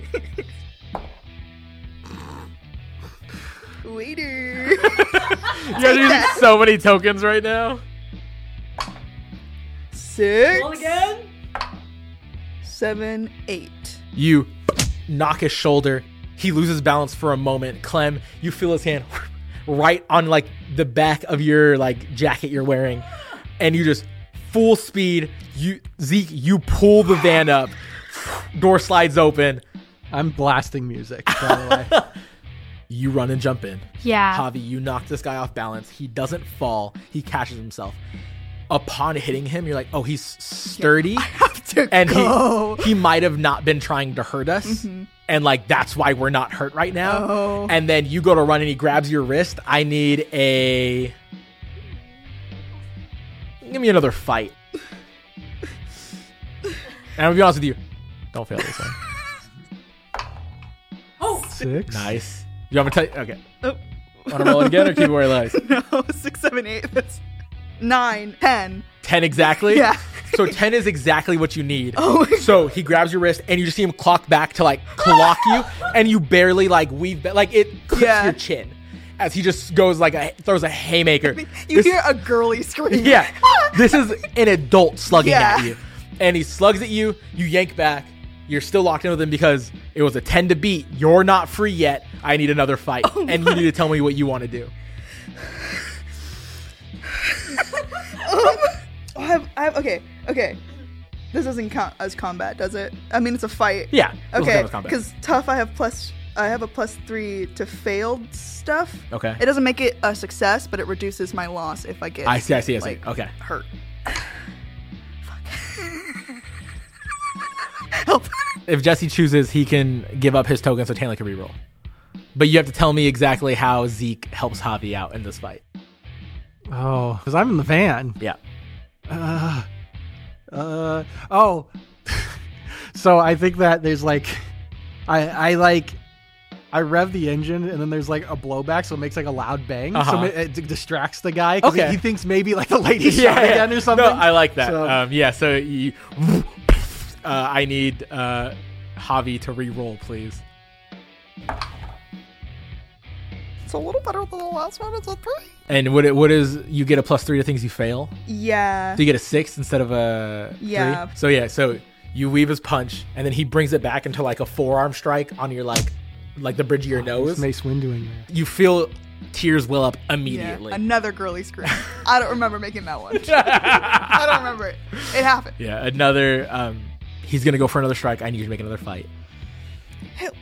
Waiter. You guys are using so many tokens right now. Six. Roll again. Seven, eight. You knock his shoulder. He loses balance for a moment. Clem, you feel his hand right on like the back of your like jacket you're wearing, and you just full speed. You Zeke, you pull the van up. Door slides open. I'm blasting music, by the way. You run and jump in. Yeah. Javi, you knock this guy off balance. He doesn't fall. He catches himself. Upon hitting him, you're like, oh, he's sturdy. Yeah, I have to and go. he he might have not been trying to hurt us. Mm-hmm. And like that's why we're not hurt right now. Oh. And then you go to run and he grabs your wrist. I need a give me another fight. And I'm gonna be honest with you. Don't fail this one. Oh, Six. Nice. You want me to tell you? Okay. Oh. Want to roll it again or keep it where it lies? No, six, seven, eight. That's nine, ten. ten exactly? Yeah. So ten is exactly what you need. Oh my so he grabs your wrist and you just see him clock back to like clock you, and you barely like weave ba- like it clips Yeah. your chin as he just goes like a, throws a haymaker. You This- hear a girly scream. yeah. This is an adult slugging Yeah. at you. And he slugs at you, you yank back. You're still locked in with him because it was a ten to beat. You're not free yet. I need another fight. Oh and you need to tell me what you want to do. um, I have, I have, okay, okay. This doesn't count as combat, does it? I mean, it's a fight. Yeah. it doesn't Okay, count as combat. because tough, I have plus, I have a plus three to failed stuff. Okay. It doesn't make it a success, but it reduces my loss if I get. I see, I see, I see. like, Okay. Hurt. Help. If Jesse chooses, he can give up his token so Taylor can reroll. But you have to tell me exactly how Zeke helps Javi out in this fight. Oh, because I'm in the van. Yeah. Uh, uh, oh. So I think that there's like, I, I like, I rev the engine and then there's like a blowback, so it makes like a loud bang. Uh-huh. So it, it d- distracts the guy because Okay. he, he thinks maybe like the lady shot yeah, again or something. No, I like that. So- Um, yeah, so you, uh, I need uh, Javi to re-roll, please. It's a little better than the last one. It's a three. And what it, what is, you get a plus three to things you fail? Yeah. So you get a six instead of a Yeah. three? So yeah, so you weave his punch, and then he brings it back into like a forearm strike on your like, like the bridge of your nose. It's Mace Windu in there. You feel tears well up Yeah, immediately. another girly scream. I don't remember making that one. I don't remember it. It happened. Yeah, another. Um, he's gonna go for another strike. I need you to make another fight. Help.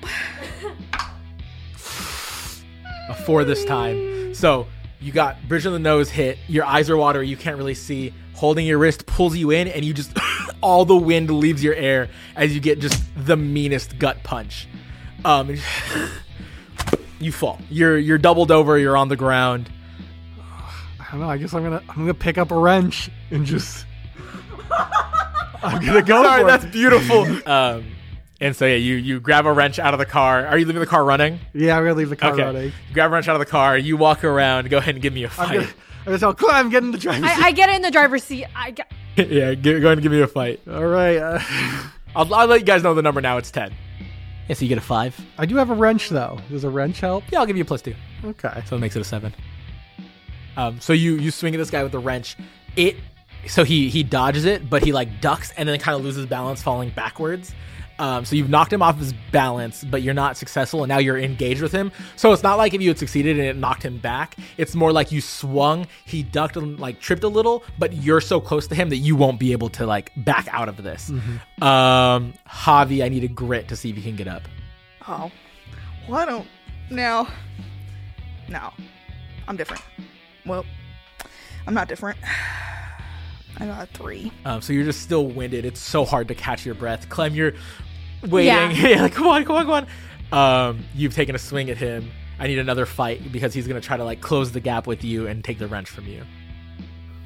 A four this time. So you got bridge of the nose hit. Your eyes are watery. You can't really see. Holding your wrist pulls you in, and you just all the wind leaves your air as you get just the meanest gut punch. Um, you fall. You're you're doubled over. You're on the ground. I don't know. I guess I'm gonna I'm gonna pick up a wrench and just I'm gonna go. Sorry, for that's it. beautiful. um, and so yeah, you you grab a wrench out of the car. Are you leaving the car running? Yeah, I'm gonna leave the car Okay. running. You grab a wrench out of the car. You walk around. Go ahead and give me a I'm fight. gonna, I'm gonna tell Clem, get in the driver's seat. I, I get in the driver's seat. I get. yeah, go, go ahead and give me a fight. All right. Uh, I'll, I'll let you guys know the number now. It's ten. Yeah, so you get a five. I do have a wrench though. Does a wrench help? Yeah, I'll give you a plus two. Okay. So it makes it a seven. Um, so you you swing at this guy with the wrench. It so he he dodges it, but he like ducks and then kind of loses balance, falling backwards. Um, so you've knocked him off his balance, but you're not successful, and now you're engaged with him. So it's not like if you had succeeded and it knocked him back. It's more like you swung, he ducked and like tripped a little, but you're so close to him that you won't be able to like back out of this. Mm-hmm. Um, Javi, I need a grit to see if you can get up. Oh. Well, I don't. Now. No. I'm different. Well, I'm not different. I got a three. Um, so you're just still winded. It's so hard to catch your breath. Clem, you're waiting. Yeah. Yeah, like, come on, come on, come on. Um, you've taken a swing at him. I need another fight because he's going to try to like close the gap with you and take the wrench from you.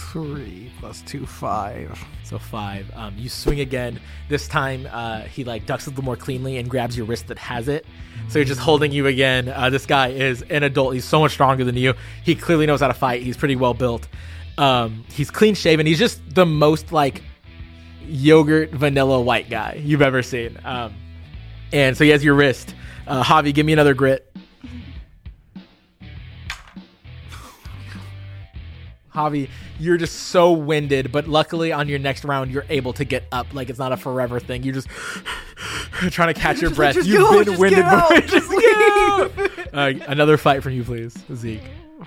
Three plus two, five. So five. Um, you swing again. This time, uh, he like ducks a little more cleanly and grabs your wrist that has it. So he's just holding you again. Uh, this guy is an adult. He's so much stronger than you. He clearly knows how to fight. He's pretty well built. Um, he's clean shaven. He's just the most like yogurt vanilla white guy you've ever seen. Um, and so he has your wrist. Uh, Javi, give me another grit. Javi, you're just so winded, but luckily on your next round, you're able to get up. Like it's not a forever thing. You're just trying to catch your breath. Just You've go, been just winded. get out, Just just get out. Uh, another fight from you, please, Zeke.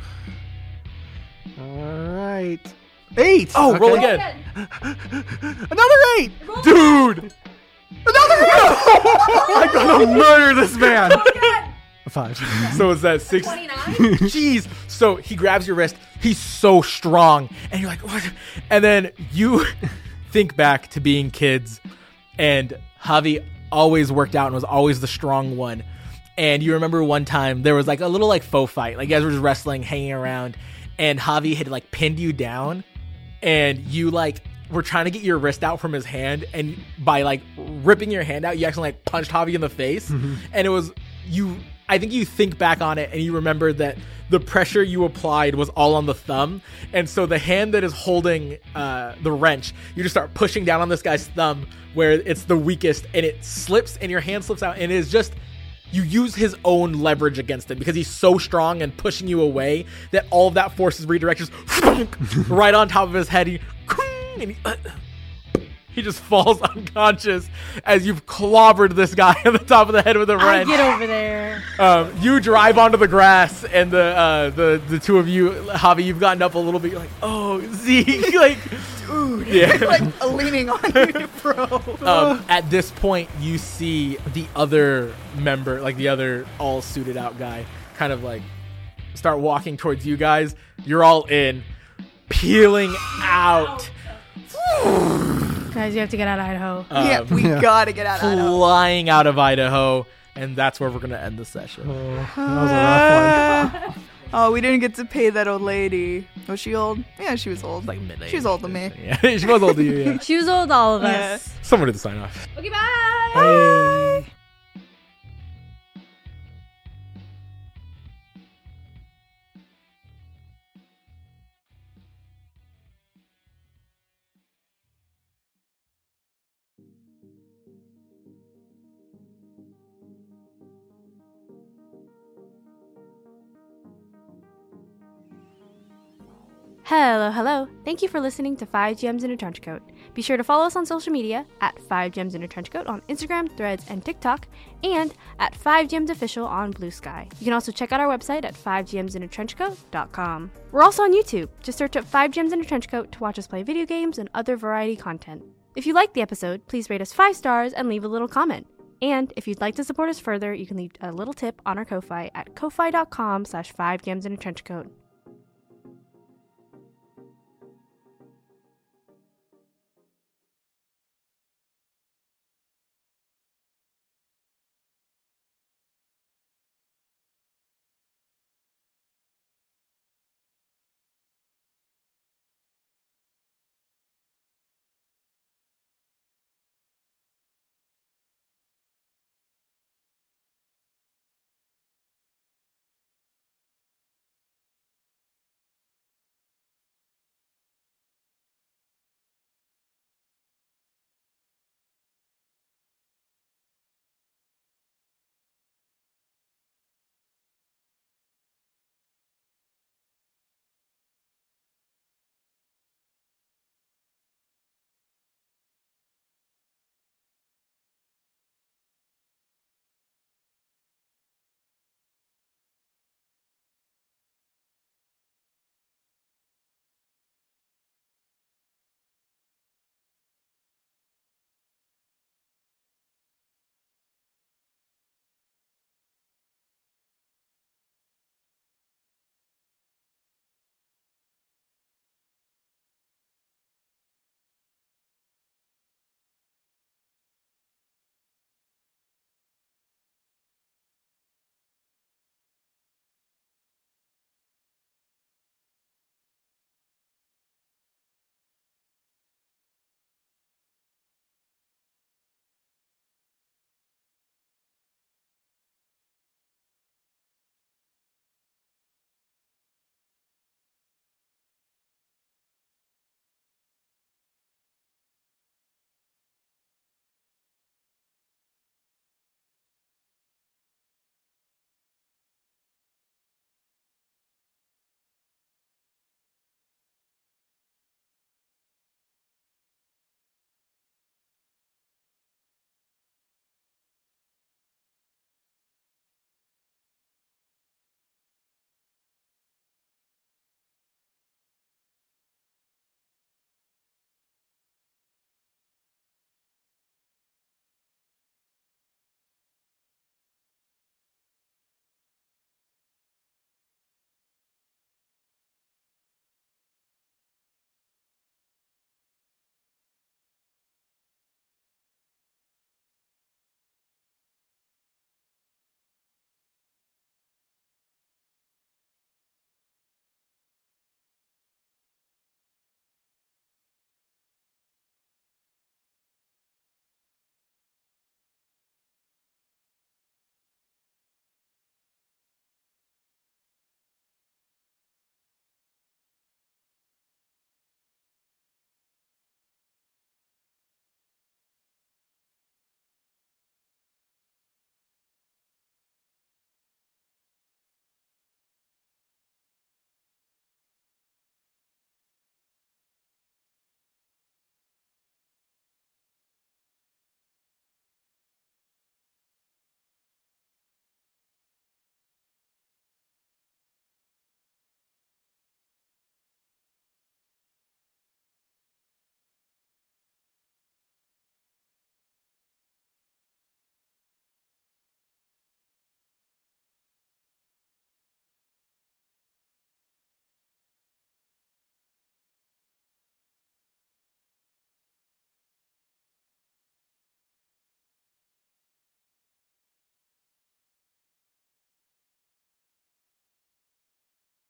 All right. Eight. Oh, roll Okay. again. Another eight. Dude. Another eight. I'm gonna murder this man. Five. So is that six? twenty-nine? Jeez. So he grabs your wrist. He's so strong. And you're like, what? And then you think back to being kids. And Javi always worked out and was always the strong one. And you remember one time there was like a little like faux fight. Like you guys were just wrestling, hanging around. And Javi had like pinned you down. And you like were trying to get your wrist out from his hand. And by like ripping your hand out, you actually like punched Javi in the face. Mm-hmm. And it was you... I think you think back on it and you remember that the pressure you applied was all on the thumb. And so the hand that is holding uh, the wrench, you just start pushing down on this guy's thumb where it's the weakest and it slips and your hand slips out. And it is just, you use his own leverage against him because he's so strong and pushing you away that all of that force is redirected right on top of his head. He, and he, uh, He just falls unconscious as you've clobbered this guy on the top of the head with a I wrench. get over there. Um, you drive onto the grass, and the uh, the the two of you, Javi, you've gotten up a little bit. You're like, oh, Zeke, like, Dude, yeah, like leaning on you, bro. Um, at this point, you see the other member, like the other all suited out guy, kind of like start walking towards you guys. You're all in, peeling out. Guys, you have to get out of Idaho. Um, yeah, we yeah. gotta get out of Idaho. Flying out of Idaho, and that's where we're gonna end the session. Oh, that was a rough one. Oh, we didn't get to pay that old lady. Was she old? Yeah, she was old. Like midnight. She was old to me. Yeah, she was old to you. Yeah. She was old, all of Yeah. us. Someone did the sign off. Okay, bye. Bye. Hello, hello. Thank you for listening to five Gems in a Trench Coat. Be sure to follow us on social media at five Gems in a Trench Coat on Instagram, Threads, and TikTok, and at five Gems Official on Blue Sky. You can also check out our website at five gems in a trench coat dot com. We're also on YouTube. Just search up five Gems in a Trench Coat to watch us play video games and other variety content. If you liked the episode, please rate us five stars and leave a little comment. And if you'd like to support us further, you can leave a little tip on our Ko-Fi at ko-fi dot com slash five gems in a trench coat.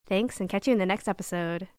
Thanks, and catch you in the next episode.